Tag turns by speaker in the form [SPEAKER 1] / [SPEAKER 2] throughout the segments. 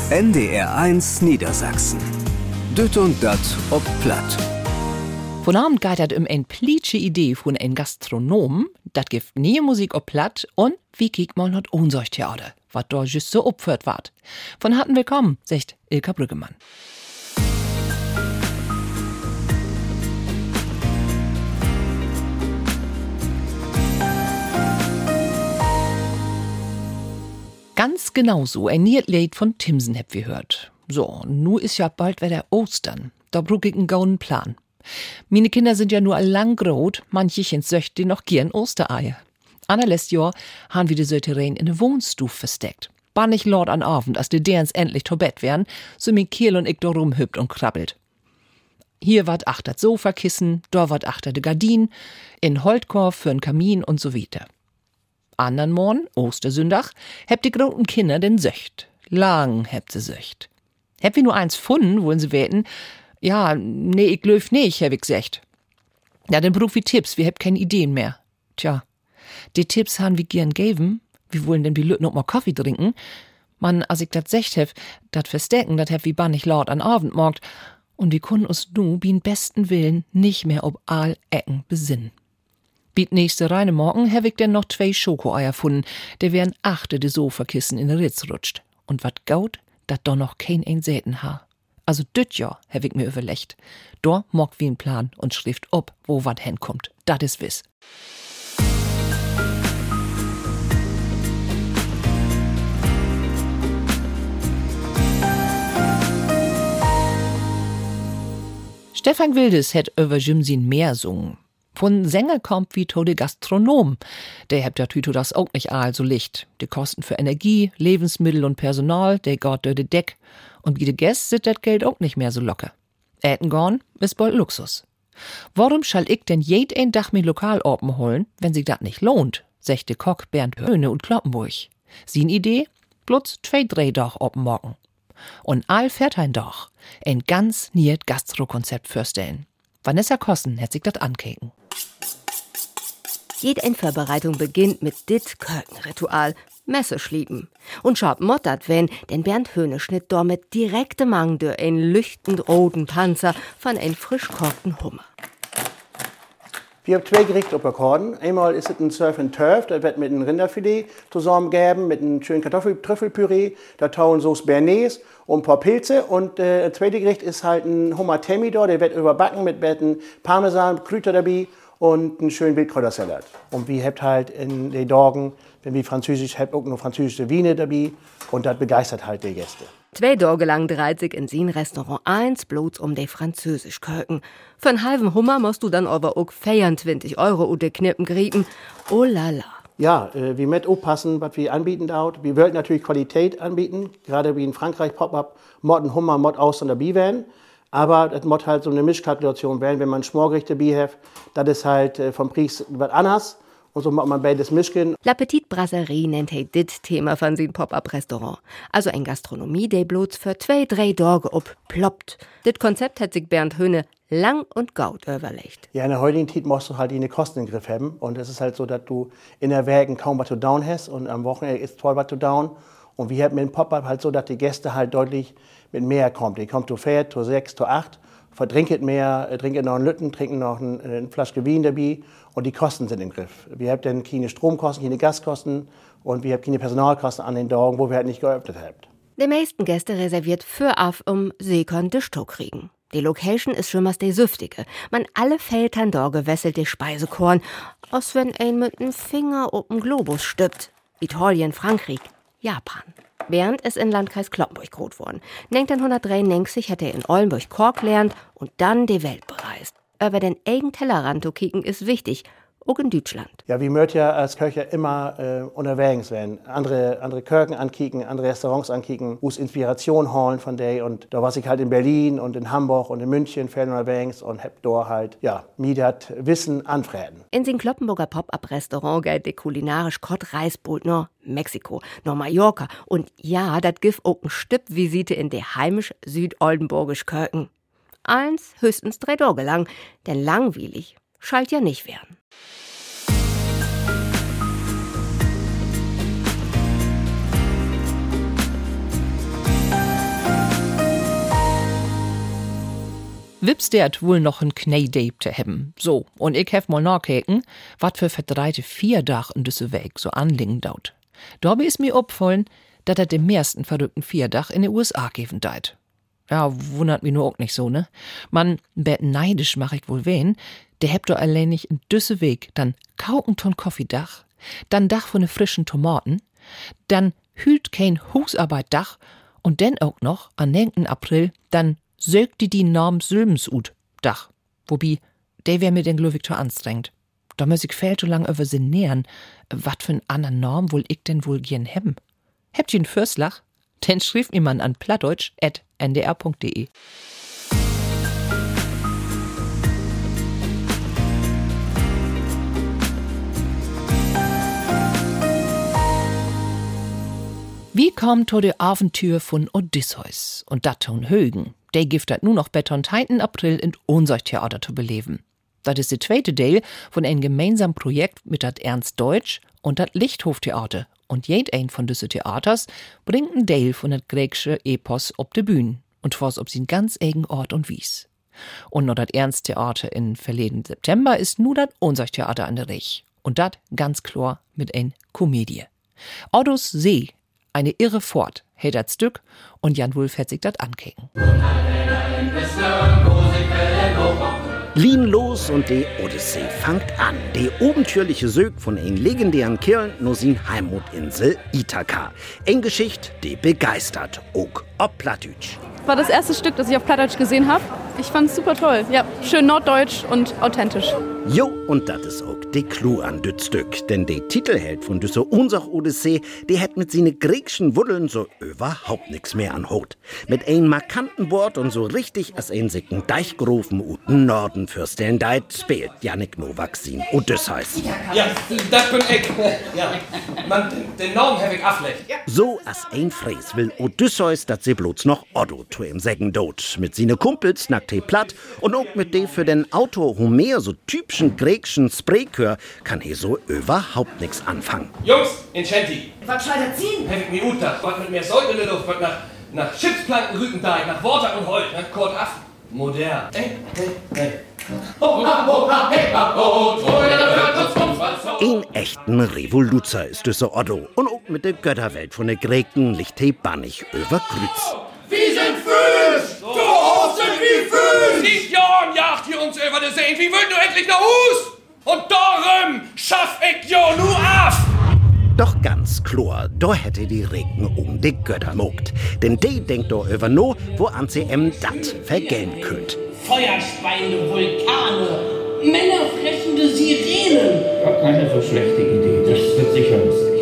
[SPEAKER 1] NDR1 Niedersachsen. Düt und dat ob Platt.
[SPEAKER 2] Von Abend geht dat ein plitsche Idee von ein Gastronom, dat gibt nie Musik ob Platt und wie kiek mal not unser Theater, wat da just so opführt ward. Von harten Willkommen, sagt Ilka Brüggemann. Ganz genau so ein Lied von Timsen habt wir hört. So, nu ist ja bald wieder Ostern. Da brauch ich einen gauen Plan. Meine Kinder sind ja nur lang grot, manchen söcht die noch gern Ostereier. Anna lässt Jahr han wir die Sötereien in de Wohnstuf versteckt. Bann ich Lord an Abend, als die derens endlich to Bett wären, so min Kiel und ich da rumhüpft und krabbelt. Hier wart achter Sofakissen, da wart achter de Gardin, in Holtkorb für'n Kamin und so weiter. Andern Morgen, Ostersündach, hebt die groten Kinder den Söcht. Lang hebt sie Söcht. Heb wir nur eins gefunden, wollen sie weten? Ja, nee, ich löf nicht, hab ich gesagt. Ja, dann brauch wie Tipps, wir hebt keine Ideen mehr. Tja, die Tipps han wir gern geben. Wir wollen denn wie Lüt noch mal Kaffee trinken. Man, als ich dat secht hef, dat verstecken, dat hef wie bannig laut an Abend morgt. Und wir können uns nu, bien besten Willen, nicht mehr ob all Ecken besinnen. Biet nächste reine Morgen hab ich denn noch 2 Schokoeier gefunden, der wären 8 de Sofakissen in der Ritz rutscht. Und wat gaut, dat doch noch kein ein Säten ha. Also düt Jahr hab ich mir überlegt. Da mock wie ein Plan und schrift ob, wo wat hinkommt. Dat is wiss. Stefan Wildes hätt über Jimsin mehr sungen. Von Sänger kommt wie to de Gastronom. Der hebt ja Tüto das auch nicht all so licht. Die Kosten für Energie, Lebensmittel und Personal, der geht durch de Deck. Und wie de Gäste sit dat Geld auch nicht mehr so locker. Äten gorn ist bald Luxus. Warum schall ich denn jed ein Dach mit Lokalorpen holen, wenn sich dat nicht lohnt, sagt de Kock Bernd Höhne und Kloppenburg. Sin Idee? Blutz 2 Drehdach open morgen. Und all fährt ein Doch. Ein ganz niert Gastro-Konzept fürstellen. Vanessa Kossen hätt sich dat ankeken.
[SPEAKER 3] Jede Vorbereitung beginnt mit dit Kökenritual, Messe schlieben. Und schaut mottert wenn, denn Bernd Höhne schnitt damit direkte Mang durch ein leuchtend roten Panzer von ein frisch kochten Hummer.
[SPEAKER 4] Wir haben 2 Gerichte auf Akkorden. Einmal ist es ein Surf and Turf, das wird mit einem Rinderfilet zusammengegeben, mit einem schönen Trüffelpüree, da tauen Sauce Bernays und ein paar Pilze. Und das zweite Gericht ist halt ein Hummer Thermidor, der wird überbacken mit ein Parmesan, Kräuter dabei und einen schönen Wildkräutersalat. Und wir habt halt in den Tagen, wenn wir französisch, habt auch noch französische Weine dabei und das begeistert halt die Gäste.
[SPEAKER 3] 2 Tage lang dreht sich in sin Restaurant 1 bloß um de französisch Köken. Für einen halben Hummer musst du dann aber auch 24 € und de Knippen kriegen. Oh la la.
[SPEAKER 4] Ja, wir müssen aufpassen, was wir anbieten dort. Wir wollen natürlich Qualität anbieten, gerade wie in Frankreich Pop-up, Mod und Hummer, Mod aus und dabei werden. Aber das muss halt so eine Mischkalkulation werden, wenn man Schmorgerichte dabei hat, das ist halt vom Preis was anders. Und so macht man beides mischen.
[SPEAKER 3] La Petite Brasserie nennt hey dit Thema von sin Pop-up-Restaurant. Also ein Gastronomie, der bloß für 2-3 Tage ploppt. Dit Konzept hat sich Bernd Höhne lang und gaut überlegt.
[SPEAKER 4] Ja, in der heutigen Zeit musst du halt die Kosten in den Griff haben. Und es ist halt so, dass du in der Wägen kaum was zu down hast und am Wochenende ist toll was zu down. Und wir haben mit dem Pop-up halt so, dass die Gäste halt deutlich mit mehr kommen. Die kommen zu 4, zu 6, zu 8. Verdrinket mehr, trinken noch einen Lütten, trinken noch eine Flasche Wein dabei und die Kosten sind im Griff. Wir haben dann keine Stromkosten, keine Gaskosten und wir haben keine Personalkosten an den Tagen, wo wir halt nicht geöffnet haben.
[SPEAKER 3] Die meisten Gäste reserviert für auf, sie können de Stock kriegen. Die Location ist schon mal die süftige. Man alle Feltern da gewesselt die Speisekorn, als wenn ein mit dem Finger auf dem Globus stüppt. Italien, Frankreich, Japan. Bernd ist in Landkreis Cloppenburg groß worden. 1993 hat er in Oldenburg Kork lernt und dann die Welt bereist. Aber den eigenen Tellerrand zu kicken ist wichtig, auch in Deutschland.
[SPEAKER 4] Ja, wir möchten ja als Köcher immer unterwegs werden. Andere Köken ankicken, andere Restaurants ankicken, uns Inspiration holen von denen. Und da war ich halt in Berlin und in Hamburg und in München fällt unterwegs und hab da halt, ja, mir das Wissen anfräden.
[SPEAKER 3] In sin Kloppenburger Pop-up-Restaurant geht die kulinarisch Kott Reisboot nach Mexiko, nach Mallorca. Und ja, dat gif auch ein Stück Visite in de heimisch südoldenburgisch Köken. Eins höchstens 3 Tage lang, denn langweilig schalt ja nicht werden.
[SPEAKER 2] Wipstert wohl noch ein Kneideep te hebben. So, und ich hef mal nachgekeken, wat für verdreite 4 Dach in düsse Weg so anlingen daut. Dabei ist mir opfallen, dat er dem meisten verrückten 4 Dach in den USA geben deit. Ja, wundert mich nur auch nicht so, ne? Man, bet neidisch mach ich wohl wen, der hebt doch allein nicht in düsse Weg, dann Kaukenton Kaffeedach, dann Dach von ne frischen Tomaten, dann hült kein Husarbeitdach und dann auch noch an 9. April, dann sögt die Norm Sülmsut Dach. Wobei, der wär mir den Glöwig zu anstrengt. Da muss ich viel zu lang über sie nähern. Wat für ein ander Norm wohl ich denn wohl gern hebben? Habt ihr einen Fürslach? Dann schrieb mir man an plattdeutsch@ndr.de. Wie kommt to de Abenteuer von Odysseus und dat ton Högen? Der gibt dat nu noch beton 10. April in Ohnsorg-Theater zu beleben. Das ist der zweite Teil von einem gemeinsamen Projekt mit dat Ernst Deutsch und dat Lichthof-Theater. Und jed ein von diese Theaters bringt ein Teil von dat griechische Epos ob de Bühne. Und zwar ob sie ganz eigen Ort und Wies. Und noch dat Ernst-Theater in verleden September ist nu dat Ohnsorg-Theater an der Rech. Und dat ganz klar mit ein Komödie. Ottos See, eine irre Fort, hält dat Stück und Jan Wulff hat sich dat ankeken.
[SPEAKER 5] Lien los und die Odyssee fangt an. Die obentürliche Sög von ein legendären Kirn no sin Heimutinsel Ithaka. Ein Geschicht, die begeistert, auch ob Plattdeutsch.
[SPEAKER 6] War das erste Stück, das ich auf Plattdeutsch gesehen habe. Ich fand's super toll. Ja, schön norddeutsch und authentisch.
[SPEAKER 5] Jo, und das ist auch die Clou an düt Stück. Denn die Titelheld von düsse Ohnsorg-Odyssee, die hätt mit sine griechischen Wuddeln so überhaupt nix mehr an Hut. Mit ein markanten Wort und so richtig als ein sicken Deichgrofen uten Norden fürstellen deit spielt Jannik Nowak sin Odysseus.
[SPEAKER 7] Ja, das bin ich. Ja, man, den Namen hab ich aflecht.
[SPEAKER 5] So als ein Fräs will Odysseus, dat sie bloß noch Otto zu ihm sägen dot. Mit sine Kumpels nackt he platt und auch mit de für den Autor Homer so typischen griechischen Sprechchör kann he so überhaupt nix anfangen.
[SPEAKER 7] Jungs, in Shanty.
[SPEAKER 8] Was soll das ziehen?
[SPEAKER 7] Hab ich mir utdacht, was mit mehr Säure in der Luft, was nach Chipsplanken, Rükenteig, nach Wortag und Holt, nach Kurt Aff. Modern. Hey.
[SPEAKER 5] Ein echten Revoluzer ist düsse Otto. Und auch mit der Götterwelt von der Greken liegt he bannig über Grütz.
[SPEAKER 7] Wir sind Füß! So. Du Hus sind wie Füß! Sieht Jorn jagt hier uns über die Seen. Wie wollt du endlich nach Hus? Und darum schaff ich jo nu af!
[SPEAKER 5] Doch ganz klar, da hätte die Regen die Götter mogt. Denn die denkt doch über no, wo an sie dat vergällen könnt.
[SPEAKER 8] Feuerspeine, Vulkane, männerfressende Sirenen.
[SPEAKER 9] Keine so schlechte Idee, das wird sicher lustig.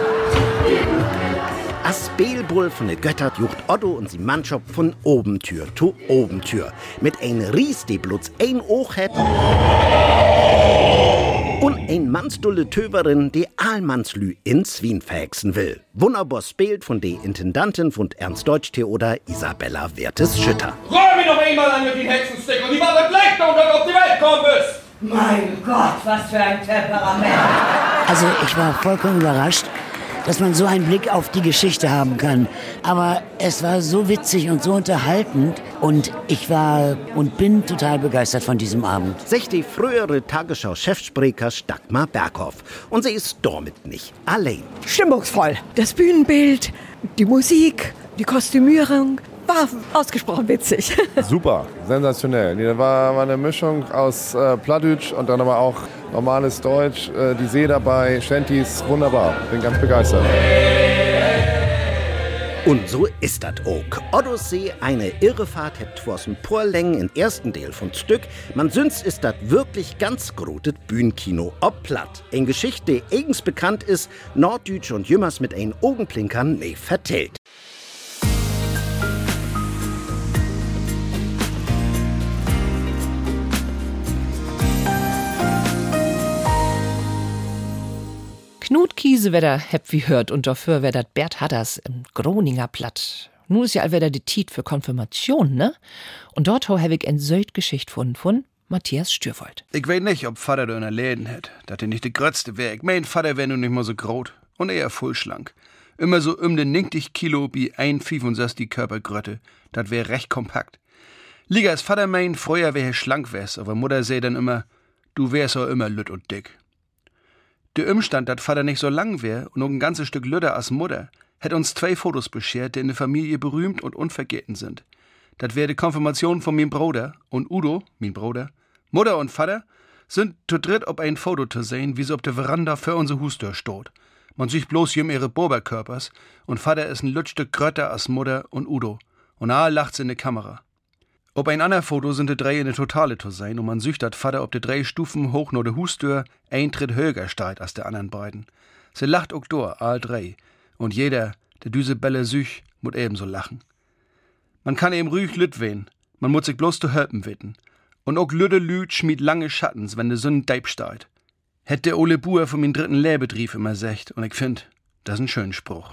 [SPEAKER 5] As Beelbull von den Göttern jucht Otto und sie Mannschaft von Obentür zu Obentür. Mit ein Ries, die bloß ein Oog hat. Und ein mannsdulle Töverin, die Aalmannslü ins Wien verhexen will. Wunderbar spielt von der Intendantin von Ernst Deutsch Theater Isabella Wertes-Schütter.
[SPEAKER 7] Räum mich noch einmal an mit dem Hexenstick und die war bebleckt und dann auf die Welt kommen bist!
[SPEAKER 8] Mein Gott, was für ein Temperament.
[SPEAKER 10] Also ich war vollkommen überrascht, dass man so einen Blick auf die Geschichte haben kann. Aber es war so witzig und so unterhaltend und ich war und bin total begeistert von diesem Abend.
[SPEAKER 5] Sagt die frühere Tagesschau-Chefsprecher Dagmar Berghoff. Und sie ist damit nicht allein.
[SPEAKER 11] Stimmungsvoll. Das Bühnenbild, die Musik, die Kostümierung. War ausgesprochen witzig.
[SPEAKER 12] Super, sensationell. Das war eine Mischung aus Plattdeutsch und dann aber auch normales Deutsch. Die See dabei, Shanties, wunderbar. Bin ganz begeistert.
[SPEAKER 5] Und so ist das auch. Odyssee, eine Irrefahrt, hat tworsen Porlängen im ersten Teil von Stück. Man sünd's ist das wirklich ganz grotet Bühnenkino ob platt. Eine Geschichte, die eigens bekannt ist, Norddeutsch und Jümmers mit ein Augenblinkern ne vertellt.
[SPEAKER 2] Knut Kiesewetter heb wie hört und dafür wär dat Bert Hadders im Groninger Platt. Nun ist ja allwetter die Tiet für Konfirmation, ne? Und dort hab ich ein Söld-Geschicht von Matthias Stürvold.
[SPEAKER 13] Ich weiß nicht, ob Vater da in der Läden hätt, dat er nicht der grötzte wär. Ich mein, Vater wär nun nicht mal so groß und eher voll schlank. Immer so den 90 Kilo wie 1,65 Körpergrötte. Dat wär recht kompakt. Liga als Vater mein, früher wär schlank wär's, aber Mutter seh dann immer, du wärst auch immer lütt und dick. Der Umstand, dass Vater nicht so lang wär und noch ein ganzes Stück lütter als Mutter, hätt uns 2 Fotos beschert, die in der Familie berühmt und unvergessen sind. Das wär die Konfirmation von meinem Bruder und Udo, mein Bruder, Mutter und Vater, sind zu dritt ob ein Foto zu sehen, wie sie auf der Veranda für unsere Hustür steht. Man sieht bloß ihre Boberkörpers und Vater ist ein Lütstück grötter als Mutter und Udo. Und alle lacht's in die Kamera. Ob ein anderer Foto sind die 3 in der Totale zu sein und man sieht, dass Vater ob die 3 Stufen hoch nur der Hustür ein Tritt höher steigt als der anderen beiden. Sie lacht auch durch, all 3. Und jeder, der diese Bälle süch, muss ebenso lachen. Man kann eben ruhig lüt wehen, man muss sich bloß zu helfen witten. Und auch lüde Lüd schmied lange Schattens, wenn de Sonne deib steigt. Hätt der Ole Buhr von min dritten Lehrbetrieb immer secht, und ich find, das ist ein schöner Spruch.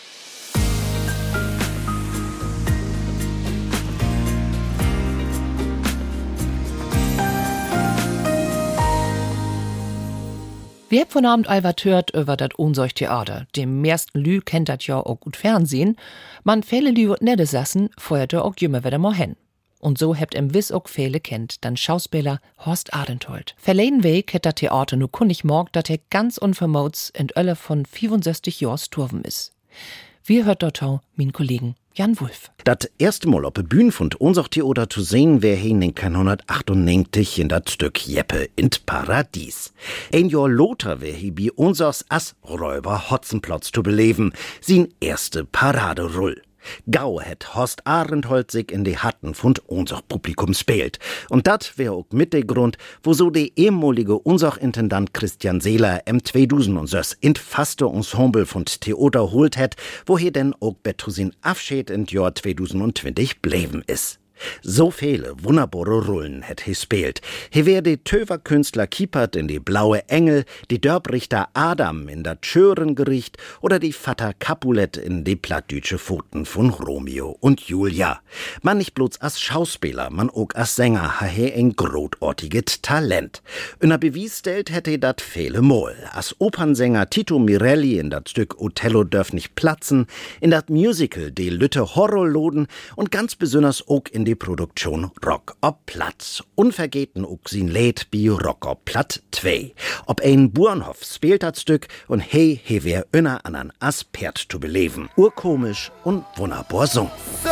[SPEAKER 2] Wir habt von Abend allwart hört über dat Ohnsorg Theater. Dem meisten Lü kennt dat ja auch gut Fernsehen. Man viele Lü und Nede sassen, feuerte auch jümmer wieder mal hin. Und so habt im Wiss auch viele kennt, dann Schauspieler Horst Arentholt. Verleden Weg hätt dat Theater nur kundig morgt, dat ganz unvermots in Ölle von 65 Jahren sturven is. Wir hört dort auch min Kollegen Jan Wulff.
[SPEAKER 5] Das erste Mal auf der Bühne von unser Theater zu sehen wär in 1998 in das Stück Jeppe in Paradies. Ein Jahr loter wär hi bei unsers Assräuber Hotzenplotz zu beleben, sin erste Paraderull. Gau het Horst Arentholt sich in die Hatten von unser Publikum spielt. Und dat wär auch mit der Grund, wo so der ehemalige unser Intendant Christian Seeler im 2006 in faste Ensemble von Theater holt het, woher denn auch Bettusin Abschied in Jahr 2020 bleiben is. So viele wunderbare Rollen hätt he spielt. He wär die Töverkünstler Kiepert in die Blaue Engel, die Dörbrichter Adam in dat Schörengericht oder die Vater Capulet in die plattdütsche Pfoten von Romeo und Julia. Man nicht bloß als Schauspieler, man auch als Sänger ha he ein großartiges Talent. In a Bewies stellt hätte dat viele Mol. Als Opernsänger Tito Mirelli in dat Stück Othello dörf nicht platzen, in dat Musical die Lütte Horrorloden und ganz besonders auch in die Produktion Rock ob Platt. Unvergeten auch sin Lied bi Rock ob Platt 2. Ob ein Burenhof spielt das Stück und he wär inner an an Aspert zu beleben. Urkomisch und wunderbar sung.
[SPEAKER 14] So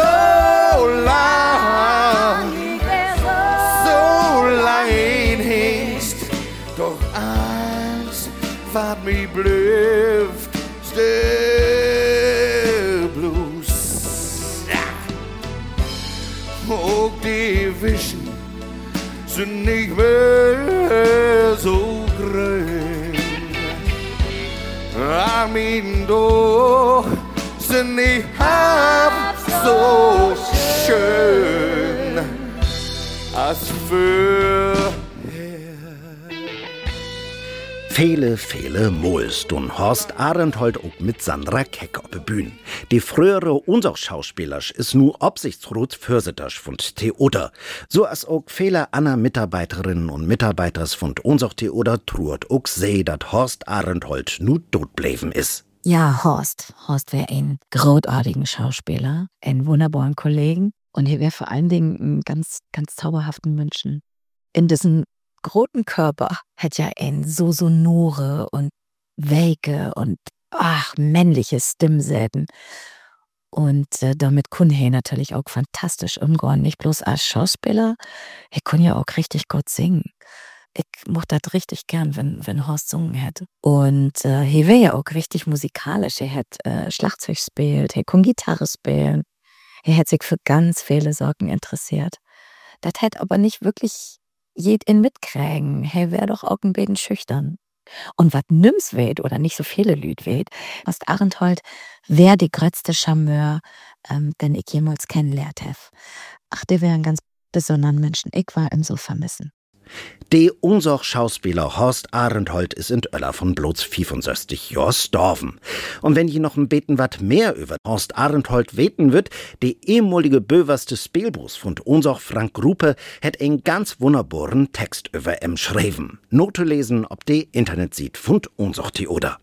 [SPEAKER 14] lang hingst, doch eins wat mi blüft, still blues. Auch die Wischen sind nicht mehr so grün. Amin, doch sind nicht halb so schön als für
[SPEAKER 5] Viele Mols und Horst Arentholt auch mit Sandra Keck auf der Bühne. Die frühere unser Schauspieler ist nur Absichtsrat Fürseters von Theater. So als auch viele andere Mitarbeiterinnen und Mitarbeiters von unser Theater truert auch seh, dat Horst Arentholt nu tot bleiben is.
[SPEAKER 15] Ja, Horst wär ein großartigen Schauspieler, einen wunderbaren Kollegen und er wär vor allen Dingen ein ganz zauberhaften Menschen. In diesem großen Körper hat ja ein so sonore und weike und männliche Stimmsäten. Und damit kann er natürlich auch fantastisch umgehen. Nicht bloß als Schauspieler, er kann ja auch richtig gut singen. Ich mochte das richtig gern, wenn Horst singen hätte. Und er wär ja auch richtig musikalisch. Er hat Schlagzeug gespielt, er kann Gitarre spielen. Er hat sich für ganz viele Sachen interessiert. Das hätte aber nicht wirklich jeden mitkriegen. Er wär doch auch ein bisschen schüchtern. Und wat nimm's weht, oder nicht so viele Lüd weht, Horst Arentholt wär die größte Charmeur, den ich jemals kennenlernt hef. Ach, der wär ein ganz besonderen Menschen. Ich war ihm so vermissen.
[SPEAKER 5] Der unser Schauspieler Horst Arentholt ist in Öller von bloß 65 Jahren gestorben. Und wenn je noch ein beten wat mehr über Horst Arentholt weten wird, der ehemalige böverste Spielbus von unser Frank Gruppe hat einen ganz wunderbaren Text über schreiben. Note lesen, ob die Internetseite von unser Theater.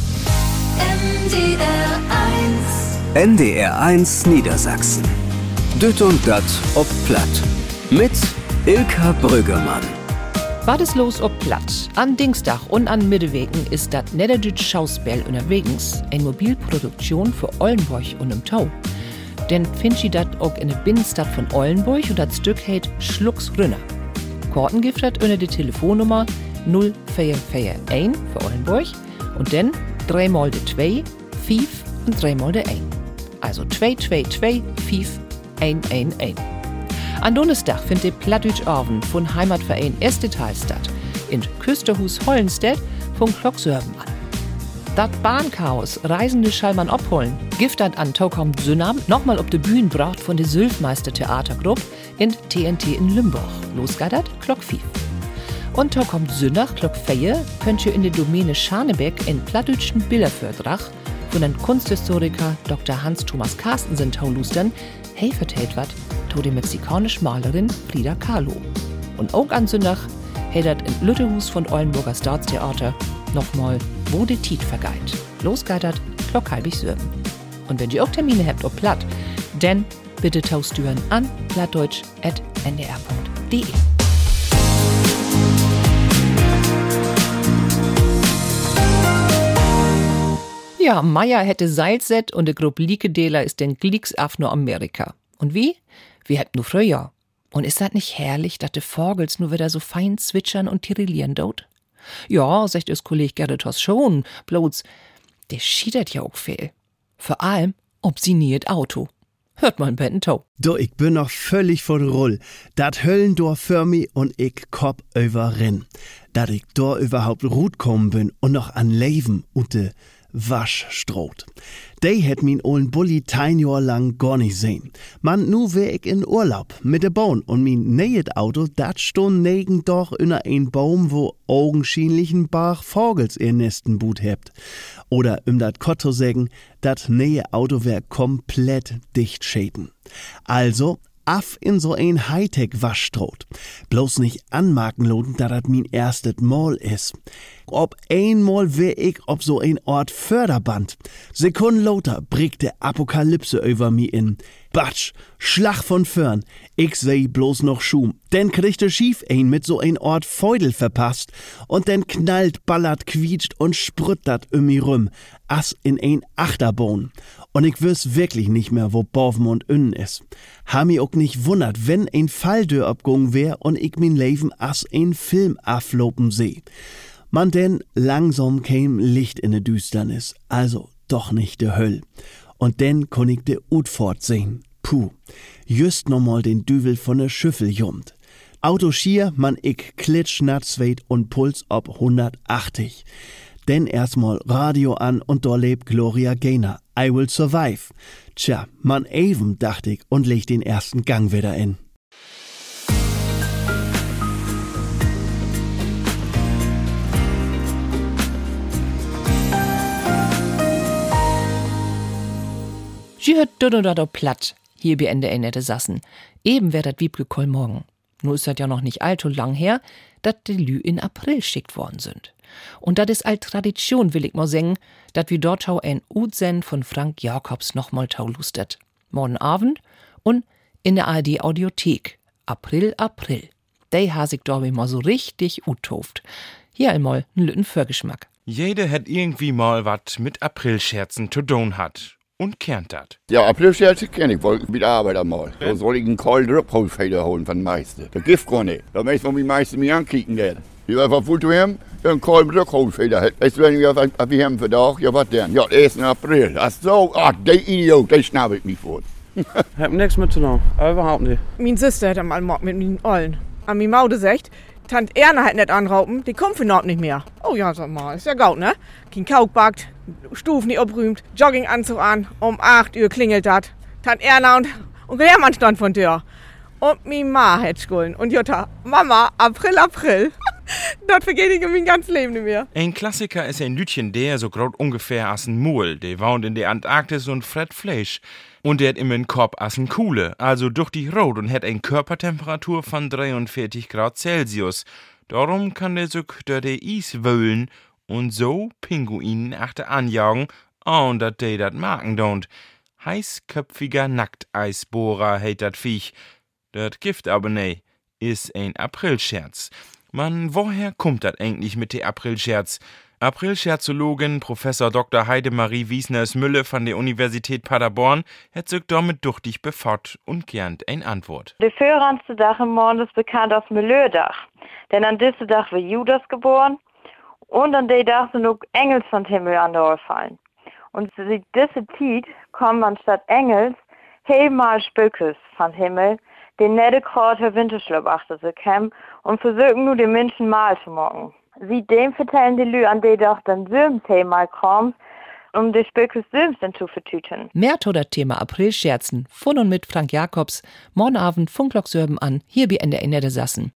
[SPEAKER 1] NDR 1 Niedersachsen. Düt und Dat ob Platt. Mit Ilka Brüggemann.
[SPEAKER 2] Was ist los ob Platt? An Dienstag und an Mittewegen ist das Niederdütsch Schauspiel unterwegs, eine Mobilproduktion für Oldenburg und im Tau. Denn findet ihr das auch in der Binnenstadt von Oldenburg und das Stück heißt Schlucks Rünner. Karten gibt das unter die Telefonnummer 0441 für Oldenburg und dann 3 mal die 2, 5 und 3 mal die 1. Also 222 5 111. An Donnerstag findet der Plattdütsch Abend von Heimatverein Erste Teilstadt in Küsterhus Hollenstedt von Klocksörben an. Das Bahnchaos Reisende Schallmann abholen, Giftert an Taukom Sünam nochmal ob de Bühne bracht von der Sülfmeister Theatergruppe in TNT in Limburg. Losgeidert Klock 5. Und Taukom Sündach Klock 4 könnt ihr in der Domäne Scharnebeck in plattdütschen Bilderfördrach von den Kunsthistoriker Dr. Hans-Thomas Carstensen taulustern, hey vertellt wat to die mexikanische Malerin Frida Kahlo. Und auch an Sündach hedert in Lüttehus von Oldenburger Staatstheater nochmal Wo de Tiet vergeit. Losgeitert Klock 6:30. Und wenn ihr auch Termine habt ob Platt, dann bitte taustüren an plattdeutsch@ndr.de. Ja, Meier hätte Seilset und de Gruppe Likedela ist den Glicks af nur Amerika. Und wie? Wir hätten nur früher. Und ist das nicht herrlich, dass de Vogels nur wieder so fein zwitschern und tirillieren dort? Ja, sagt es Kollege Gerritos schon, bloß, der schiedert ja auch viel. Vor allem, ob sie nie et Auto. Hört mal ein Bettentau.
[SPEAKER 16] Do, ich bin noch völlig von Rull. Dat Höllendorf für mich und ich kopp überrenn. Dat ich da überhaupt rut kommen bin und noch an Leben und de Wasch stroht. Die hätt min ollen Bulli 10 Jahr lang gar nicht sehen. Man, nu wär ich in Urlaub mit de Bahn und min neues Auto, dat stund negen doch inner ein Baum, wo augenscheinlich ein Bach Vogels ihr Nesten Boot hebt. Oder dat Kotto sägen, dat neue Auto wär komplett dicht schäden. Also, af in so ein Hightech-Waschstrot. Bloß nicht anmarken lohnt, da dat min erstes Mal is. Ob einmal wär ich ob so ein Ort Förderband. Sekunden lauter bricht der Apokalypse über mi in. Batsch, Schlag von Förn. Ich seh bloß noch Schum. Denn kriegt der Schief ein mit so ein Ort Feudel verpasst. Und denn knallt, ballert, quietscht und sprüttert mi rum. Ass in ein Achterbahn. Und ich wüs wirklich nicht mehr, wo Boven und Innen is. Ha mi auch nicht wundert, wenn ein Falldür abgegangen wär und ich min Leben ass ein Film aflopen seh. Man denn langsam käm Licht in de Düsternis, also doch nicht de Höll. Und denn konn ich de Utfort sehen. Puh, just nochmal den Düvel von der Schüffel jummt. Auto schier, man ich klitschnatzweit und Puls ob 180. Denn erstmal Radio an und da lebt Gloria Gaynor, I Will Survive. Tja, man even, dachte ich und leg den ersten Gang wieder in.
[SPEAKER 2] Sie hört dododado platt, hier bei Ende nette Sassen. Eben wär dat Wiebke Koll morgen. Nur ist dat ja noch nicht allzu lang her, dat de Lü in April schickt worden sind. Und dat is alt Tradition, will ich mal sagen, dat wir dort schau ein Utsen von Frank Jakobs nochmal taulustet. Morgen Abend und in der ARD Audiothek. April. Dei has ich dorbi mal so richtig uttoft. Hier einmal n lütten Förgeschmack.
[SPEAKER 17] Jeder hat irgendwie mal wat mit Aprilscherzen zu tun hat. Und kennt dat.
[SPEAKER 18] Ja, Aprilscherze kenn ich, wollte mit Arbeit mal. So soll ich einen kalten Rübholzfeder holen von Meister. Der Gift gar nicht. Da möchte man die Meister mich ankicken werden. Ich war verfüllt zu haben, einen kalten Rübholzfeder hat. Weißt du, wenn wir haben für Tag, ja was denn? Ja, 1. April. Ach so, der Idiot, der schnapp ich mich vor.
[SPEAKER 19] Hab nix mit zu tun, überhaupt nicht. Mein Sister hat einmal Mord mit meinen Ollen. An mi Maude sagt, Tant Erna halt nicht anraupen, die kommt für Nord nicht mehr. Oh ja, sag mal, ist ja gaut, ne? Kein Kauk backt, Stufen nicht abrühmt, Jogginganzug an, um 8 Uhr klingelt dat. Tant Erna und Germann stand von Tür. Und mi Ma hätt schulden. Und Jutta, Mama, April. Das vergeht ich in mein ganzes Leben nicht mehr.
[SPEAKER 17] Ein Klassiker ist ein Lütchen, der so groß ungefähr als ein Mull. Der wohnt in der Antarktis und fret Fleisch. Und der hat immer einen Kopf als ein Kuhle, also durch die Rot und hat eine Körpertemperatur von 43 Grad Celsius. Darum kann der so durch der Eis wöhlen und so Pinguinen achter anjagen, und dat die dat machen don't. Heißköpfiger Nackteisbohrer heet dat Viech. Dat Gift aber nee, is ein Aprilscherz. Mann, woher kommt dat eigentlich mit de Aprilscherz? Aprilscherzologin Professor Dr. Heidemarie Wiesners-Mülle von der Universität Paderborn hat sich damit duchtig befort und gernt ein Antwort.
[SPEAKER 20] Der vorhandste Dach im Mond ist bekannt als Milördach. Denn an diesem Dach wird Judas geboren und an dem Dach sind auch Engels von Himmel an der fallen. Und seit dieser Zeit kommen anstatt Engels helmal Spökes von Himmel, den nicht gerade für Winterschlaf achten zu können und versuchen nur den Menschen mal zu machen. Seitdem vertellen die Lü an die doch dann Söms helmal kommt, um die Spökes Söms dann zu vertüten.
[SPEAKER 2] Mehr zu das Thema Aprilscherzen von und mit Frank Jacobs, morgen Abend Funklock Sörben an, hier bei NDR de Sassen.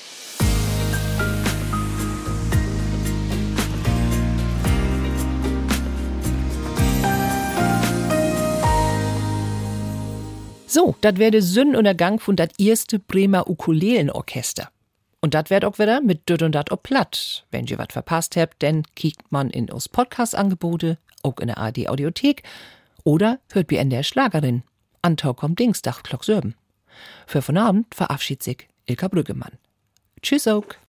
[SPEAKER 2] So, das wär de Sonnenuntergang von dat erste Bremer Ukulelenorchester. Und dat werd auch wieder mit Düt und Dat ob Platt. Wenn ihr wat verpasst habt, dann kiekt man in uns Podcast-Angebote, auch in der ARD Audiothek, oder hört wie in der Schlagerin. Antau kommt Dienstag, Glock Sörben. Für von Abend verabschiedet sich Ilka Brüggemann. Tschüss auch.